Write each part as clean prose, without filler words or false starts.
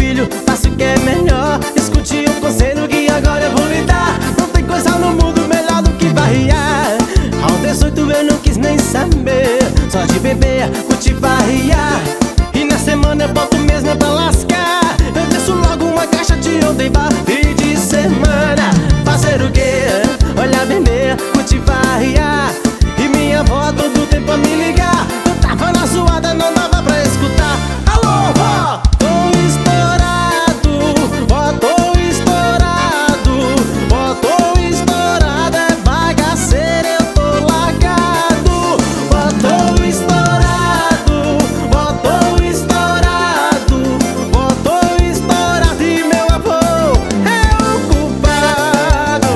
filho, faça o que é melhor. Escute o conselho que agora eu vou lhe dar. Não tem coisa no mundo melhor do que farrear. Aos 18 eu não quis nem saber, só de beber, curtir, farrear. E na semana eu boto mesmo pra lascar. Eu desço logo uma caixa de ontem bar. Fim de semana, fazer o quê? Olhar, beber, curtir, farrear. E minha avó todo tempo a me ligar. Eu tava na zoada, não dava pra escutar. Alô, vó! Tô estourado, vó, tô estourado. Vó, tô estourado, é bagaceira, eu tô largado. Vó, tô estourado, vó, tô estourado. Vó, tô estourado e meu avô é o culpado.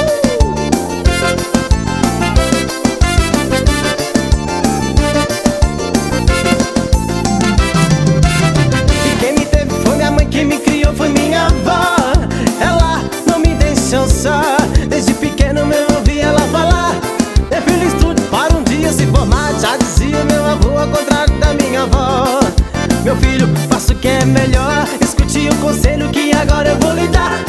Quem me criou foi minha avó. Ela não me deixou só. Desde pequeno eu ouvi ela falar: meu filho, estude para um dia se formar. Já dizia meu avô, ao contrário da minha avó. Meu filho, faça o que é melhor. Escute o conselho que agora eu vou lhe dar.